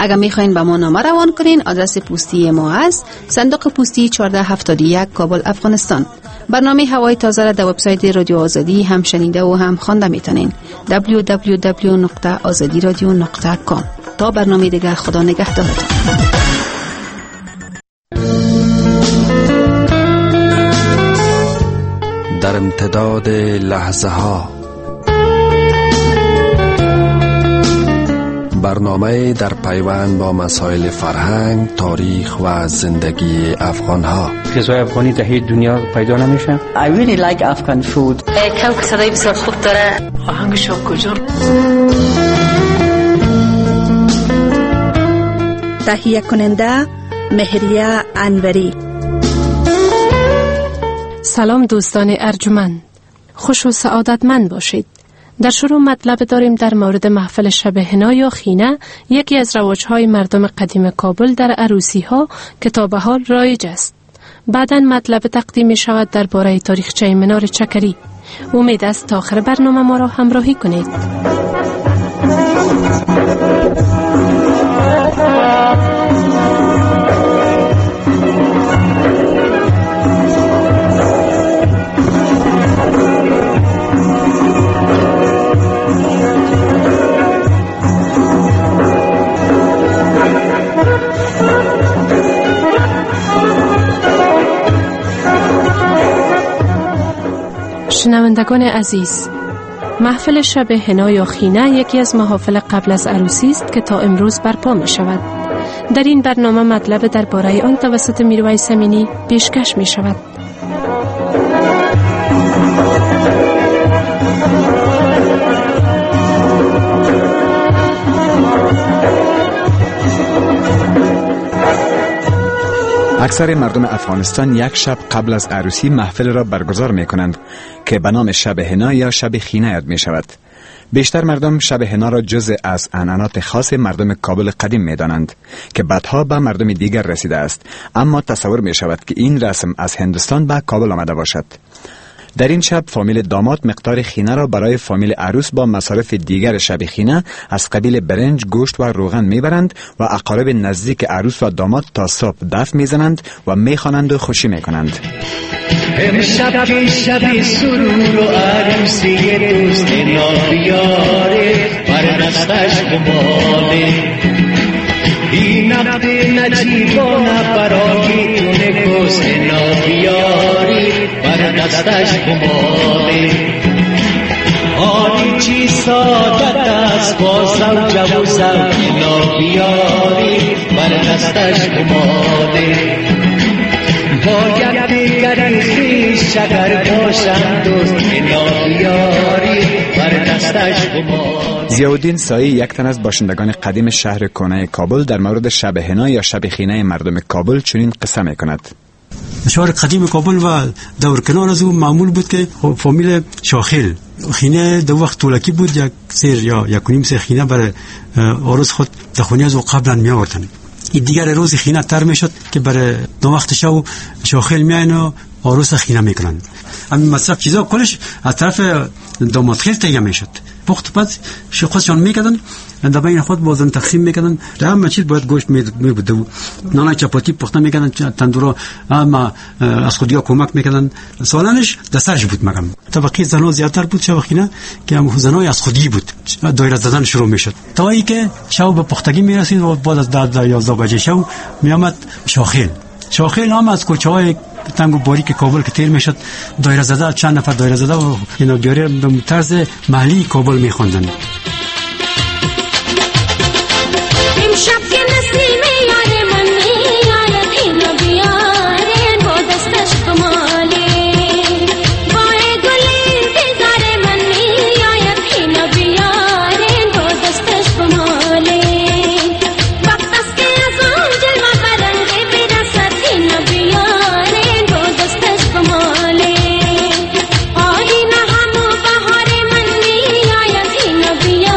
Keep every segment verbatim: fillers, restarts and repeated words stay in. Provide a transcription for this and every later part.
اگر میخواین با ما نامه روان کنین، آدرس پستی ما است صندوق پستی چهارده هفتاد و یک کابل افغانستان. برنامه هوای تازه را در وبسایت رادیو آزادی هم شنیده و هم خوانده میتونین دبلیو دبلیو دبلیو نقطه آزادی رادیو نقطه کام. تا برنامه دیگر، خدا نگهدارتون. در امتداد لحظه ها، برنامه در پیوند با مسائل فرهنگ، تاریخ و زندگی افغان ها. غذای افغانی در هیچ دنیا پیدا نمیشه. I really like Afghan food. کم صدای بسیار خوب داره. آهنگش کجا؟ تهیه کننده مهریه انوری. سلام دوستان ارجمند، خوش و سعادتمند باشید. در شروع مطلب داریم در مورد محفل شب حنا یا خینه، یکی از رواج‌های مردم قدیم کابل در عروسی‌ها که تا به حال رایج است. بعداً مطلب تقدیم می شود درباره تاریخچه منار چکری. امید است تا آخر برنامه ما را همراهی کنید. شنوندگان عزیز، محفل شب حنا یا خینه یکی از محافل قبل از عروسی است که تا امروز برپا می شود. در این برنامه مطلب درباره آن توسط میرویس امینی پیشکش می شود. اکثر مردم افغانستان یک شب قبل از عروسی محفل را برگزار می کنند که به نام شب حنا یا شب خینه یاد می شود. بیشتر مردم شب حنا را جزء از عنعنات خاص مردم کابل قدیم می دانند که بعدها به مردم دیگر رسیده است، اما تصور می شود که این رسم از هندوستان به کابل آمده باشد. در این شب فامیل داماد مقدار خینه را برای فامیل عروس با مصارف دیگر شب خینه از قبیل برنج، گوشت و روغن میبرند و اقارب نزدیک عروس و داماد تا صبح دف میزنند و میخوانند و خوشی میکنند. امشب که شب سرور و عروسی دوست نابیاره، بر دستش گماله این نقد نجیبانه برای تو نگوست نابیاری، بر دستش گماله آنی چی سادت است با زوجه و زوج نابیاری، بر دستش گماله باید دیگری خیش شگر باشم دوست نابیاری، بر دستش گماله. ضیاءالدین سایی، یک تن از باشندگان قدیم شهر کنه کابل، در مورد شب حنا یا شب خینه مردم کابل چنین قصه می کند. شهر قدیم کابل و دور کنار از اون معمول بود که فامیل شاخیل خینه دو وقت طولکی بود، یک سیر یا یک نیم سیر خینه برای عروس خود دخونی از او قبلا می آوردن. این دیگر روز خینه تر می شد که برای دو وقت شو شاخیل می آین و عروس خینه می کنند. همین مصرف چیزا کلش از طرف داماد خیل تهیه می شد. پخت بعد خودشان میکردن، در بین خود بازم تقسیم میکردن. در همه چیز باید گوشت میبوده و نان چپاتی پخته میکردن، تندورا اما از خودیا کمک میکردن. سالانش دستش بود مگم طبقه زنان زیادتر بود شب خینه که هم زنای از خودی بود، دایره زدن شروع میشد تا ای که شب به پختگی میرسید و بعد از ده تا یازده بجه شب میامد شاخیل. شاخیل هم از کوچه های تنگ و باریک کابل که تیر میشد دایره زده، چند نفر دایره زده و اینا دیاره به طرز محلی کابل میخواندن. Yeah.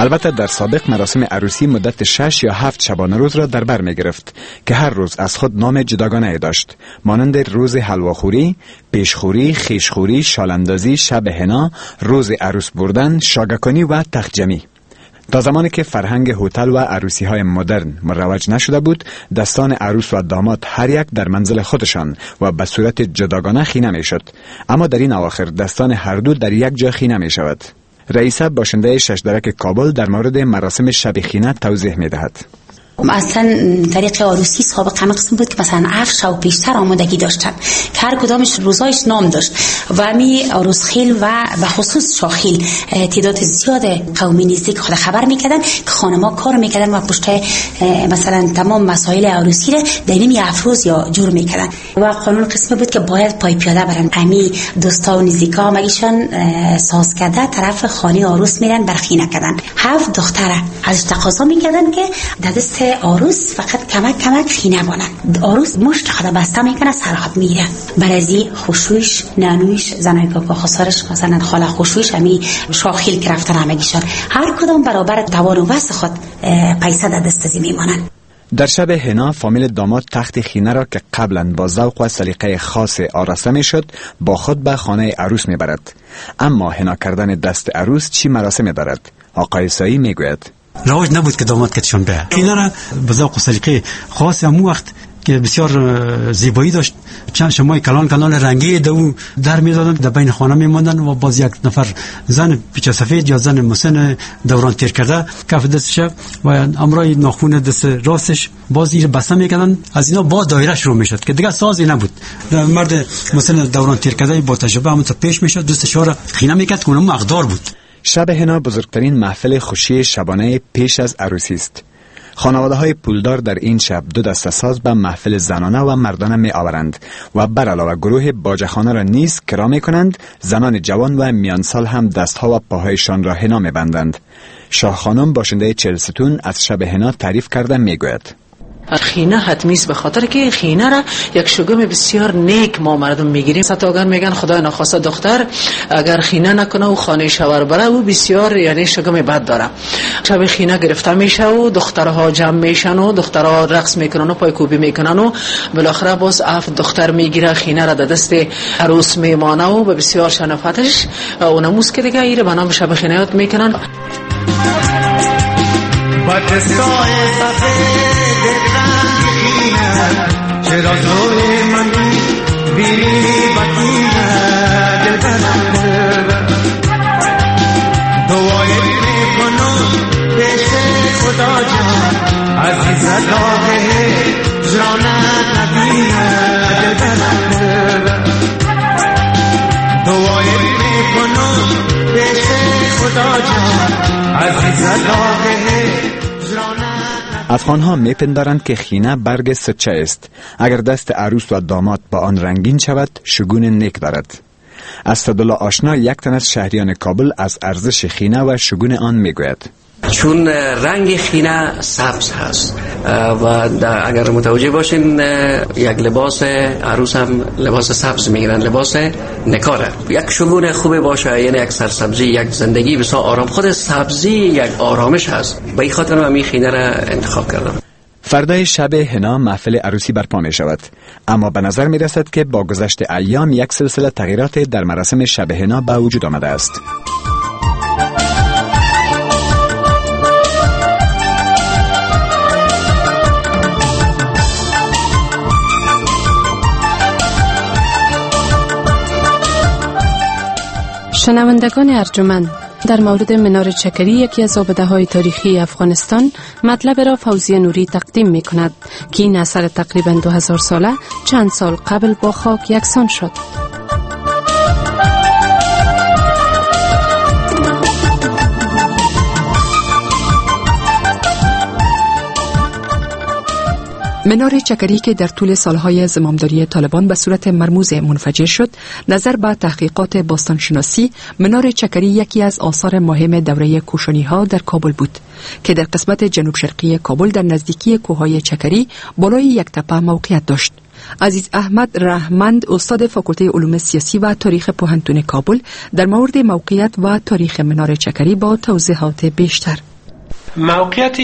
البته در سابق مراسم عروسی مدت شش یا هفت شبانه روز را در بر می گرفت که هر روز از خود نام جداگانه داشت، مانند روز حلواخوری، پیشخوری، خیشخوری، شالاندازی، شب حنا، روز عروس بردن، شاگکانی و تختجمی. تا زمانی که فرهنگ هتل و عروسی های مدرن مروج نشده بود، دستان عروس و داماد هر یک در منزل خودشان و به صورت جداگانه خینه می شد. اما در این اواخر دستان هر دو در یک جا خینه می شود. رئیسه باشنده ششدرک کابل در مورد مراسم شب خینه توضیح می دهد. اصلا طریق عروسی سابق همه قسم بود که مثلا هفت شب پیشتر آمادگی داشتن که هر کدامش روزایش نام داشت و همی عروس خیل و به خصوص شاخیل تعداد زیاد قومی نیستی که خود خبر میکردن که خانما کار میکردن و پشت مثلا تمام مسائل عروسی را در این افروز یا جور میکردن و قانون قسم بود که باید پای پیاده برن. همی دوستا و نزدیکا مگیشان ساز کرده طرف خانه عروس میرن برخینه کردن. هفت دختره از تقاضا میکردن که در دست عروس فقط کمک کمک خینه بانن. عروس مشت خدا بسته میکنه سرحد میره. برازی خوشویش نانویش زنای کاکا خسارش مثلا خاله خوشویش همی شاخیل که رفتن همگیشان هر کدام برابر توان و وس خود پیسه در دست زی میمانن. در شب حنا فامیل داماد تخت خینه را که قبلا با ذوق و سلیقه خاص آراسته میشد با خود به خانه عروس میبرد. اما حنا کردن دست عروس چی مراسم دارد؟ آقای سایی میگوید رواج نبود که داماد کتشان به خینه را به ذوق و سلیقه خاص همون وقت که بسیار زیبایی داشت. چند شمای کلان کلان رنگی دو در می‌دادن، در بین خانه می‌ماندن و باز یک نفر زن پیچ سفید یا زن مسن دوران تیر کرده کف دستش و امرای ناخون دست راستش باز این بسته می‌کردن. از اینا با دایره شروع می‌شد که دیگه سازی نبود. مرد مسن دوران تیر کرده با تجربه همون تا پیش می‌شد دستش را خینه می‌کرد که اونم مقدار بود. شب حنا بزرگترین محفل خوشی شبانه پیش از عروسی است. خانواده‌های پولدار در این شب دو دسته ساز به محفل زنانه و مردانه می آورند و بر علاوه گروه باجخانه را نیز کرا می کنند. زنان جوان و میانسال هم دستها و پاهایشان را حنا می بندند. شاه خانم باشنده چهلستون از شب حنا تعریف کرده می گوید خینه حتمی است به خاطر که خینه را یک شگم بسیار نیک ما مردم میگیریم. ستاگر میگن خدای نخواسته دختر اگر خینه نکنه و خانه شوهر بره و بسیار یعنی شگم بد داره. شب خینه گرفته میشه و دخترها جمع میشن و دخترها رقص میکنن و پایکوبی میکنن و بالاخره باز اف دختر میگیره خینه را در دست عروس میمانه و به بسیار شنفتش اونموس که دیگه ایره به نام شب خینه یاد میکنن. چرا زوی من بیری بطینه دل برم دوایی میکنم پیش خدا جان عزیز داغه جانت نبینه دل برم دوایی میکنم پیش خدا جان عزیز داغه جانت. افغان‌ها میپندارند که خینه برگ سچه است. اگر دست عروس و داماد با آن رنگین شود شگون نیک دارد. اسدالله آشنا یک تن از شهریان کابل از ارزش خینه و شگون آن میگوید چون رنگ خینه سبز هست و اگر متوجه باشین یک لباس عروس هم لباس سبز میگیرن، لباس نکاره. یک شگون خوبه باشه یعنی یک سرسبزی، یک زندگی بسیار آرام. خود سبزی یک آرامش هست. به این خاطر من این خینه را انتخاب کردم. فردای شب حنا محفل عروسی برپا می شود، اما به نظر می رسد که با گذشت ایام یک سلسله تغییرات در مراسم شب حنا به وجود آمده است. شنوندگان ارجمند، در مورد منار چکری یکی از آباده‌های تاریخی افغانستان مطلب را فوزیه نوری تقدیم می کند که این اثر تقریباً دو هزار ساله چند سال قبل با خاک یکسان شد. منار چکری که در طول سالهای زمامداری طالبان به صورت مرموز منفجر شد، نظر به تحقیقات باستانشناسی منار چکری یکی از آثار مهم دوره کوشانی ها در کابل بود که در قسمت جنوب شرقی کابل در نزدیکی کوههای چکری بالای یک تپه موقعیت داشت. عزیز احمد رحمند، استاد فاکولته علوم سیاسی و تاریخ پوهنتون کابل، در مورد موقعیت و تاریخ منار چکری با توضیحات بیشتر. موقعیت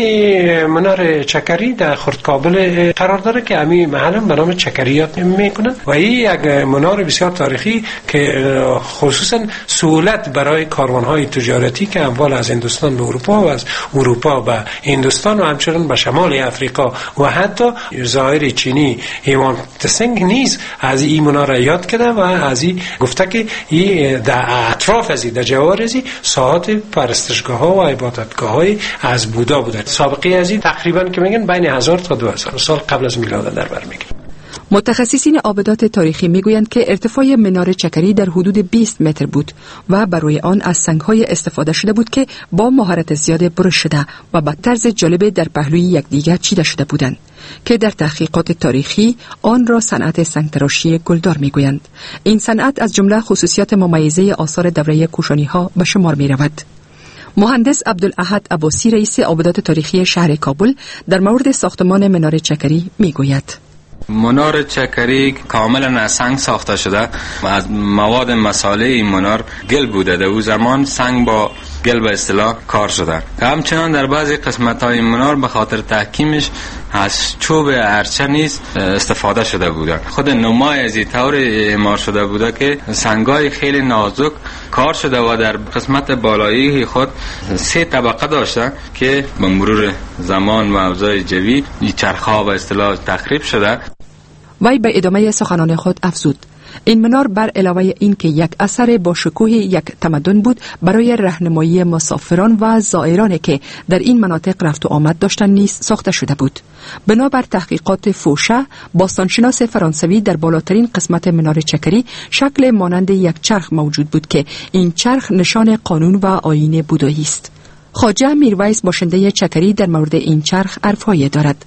منار چکری در خرد کابل قرار داره که همین محل به نام چکریات میکنن و این یک منار بسیار تاریخی که خصوصا سهولت برای کاروانهای تجارتی که اموال از هندوستان به اروپا و از اروپا به هندوستان و همچنین به شمال افریقا و حتی ظاهر چینی هیوان تسنگ نیز از این منار یاد کرده و از این گفته که این در اطراف از این در جوار از این ساعات پرستشگاه ها و عبادتگاه های از بودا بوده. سابقه از این تقریبا که میگن بین هزار تا دو هزار سال قبل از میلاد در بر میگیره. متخصصین آبادات تاریخی میگویند که ارتفاع منار چکری در حدود بیست متر بود و برای آن از سنگ‌های استفاده شده بود که با مهارت زیاد برش شده و به طرز جالب در پهلوی یکدیگر چیده شده بودند که در تحقیقات تاریخی آن را صنعت سنگ‌تراشی گلدار میگویند. این صنعت از جمله خصوصیات ممیزه آثار دوره کوشانی‌ها به شمار می‌رود. مهندس عبدالاحد عباسی رئیس آبادات تاریخی شهر کابل در مورد ساختمان منار چکری میگوید: منار چکری کاملا از سنگ ساخته شده و از مواد مساله این منار گل بوده. در او زمان سنگ با گل به اصطلاح کار شده. همچنان در بعضی قسمت های منار به خاطر تحکیمش از چوب ارچه نیز استفاده شده بوده. خود نمای از این طور اعمار شده بوده که سنگای خیلی نازک کار شده و در قسمت بالایی خود سه طبقه داشته که به مرور زمان و اوضاع جوی این چرخها به اصطلاح تخریب شده. وی به ادامه سخنان خود افزود: این منار بر علاوه این که یک اثر با شکوه یک تمدن بود برای راهنمایی مسافران و زائرانی که در این مناطق رفت و آمد داشتند نیز ساخته شده بود. بنابر تحقیقات فوشه، باستانشناس فرانسوی در بالاترین قسمت منار چکری شکل مانند یک چرخ موجود بود که این چرخ نشان قانون و آیین بودایی است. خواجه میرویس باشنده چکری در مورد این چرخ حرفایی دارد: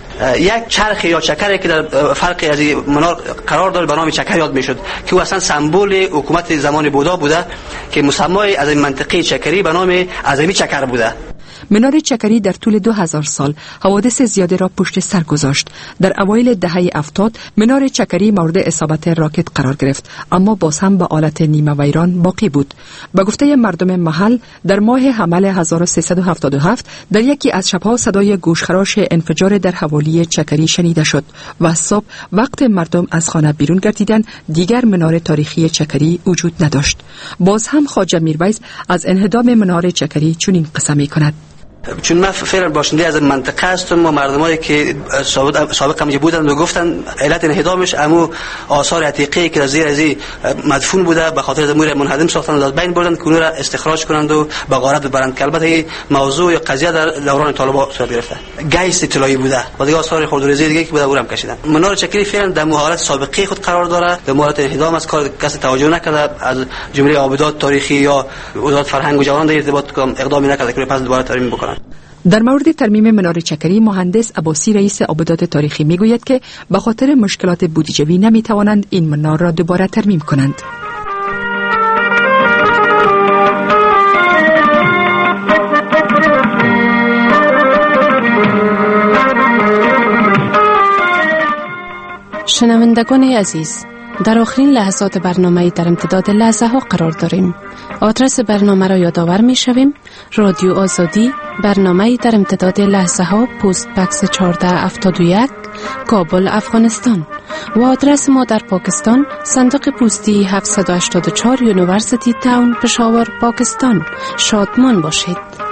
یک چرخ یا چکری که در فرق از منار قرار داره به نام چکر یاد میشد که اصلا سمبل حکومت زمان بودا بوده که مسمای از این منطقه چکری به نام اعظمی چکر بوده. منار چکری در طول دو هزار سال حوادث زیاده را پشت سر گذاشت. در اوایل دهه هفتاد منار چکری مورد اصابت راکت قرار گرفت، اما باز هم به حالت نیمه ویران باقی بود. به گفته مردم محل در ماه حمل هزار و سیصد و هفتاد و هفت در یکی از شبها صدای گوشخراش انفجار در حوالی چکری شنیده شد و صبح وقت مردم از خانه بیرون گردیدند دیگر منار تاریخی چکری وجود نداشت. باز هم خواجه میرویس از انهدام منار چکری چنین قصه می‌کند: چون من فعلا باشنده از منطقه هستم و مردمایی که سابق هم بودن و گفتن علت انهدامش امو آثار عتیقه‌ای که زیر از مدفون بوده به خاطر امور منهدم ساختن و از بین بردن که اونها را استخراج کنند و به غارت ببرند که البته موضوع یا قضیه در دوران طالبان صورت گرفته. گیس اطلاعی بوده و دیگه آثار خودروزی دیگه که بوده اونم کشیدن. منار چکری فعلا در حالت سابقه خود قرار داره، در حالت انهدام از کار کسی توجه نکرده، از جمله آبادات تاریخی یا وزارت فرهنگ و جوان در ارتباط اقدامی نکرده که پس دوباره ترمیم بکنن. در مورد ترمیم منار چکری مهندس عباسی رئیس آبادات تاریخی میگوید که به خاطر مشکلات بودجه‌ای نمیتوانند این منار را دوباره ترمیم کنند. شنوندگان عزیز، در آخرین لحظات برنامه در امتداد لحظه ها قرار داریم. آدرس برنامه را یادآور می شویم: رادیو آزادی، برنامه در امتداد لحظه ها، پست بکس چهارده هفتاد و یک، کابل، افغانستان. و آدرس ما در پاکستان، صندوق پستی هفتصد و هشتاد و چهار، یونیورسیتی تاون، پشاور، پاکستان. شادمان باشید.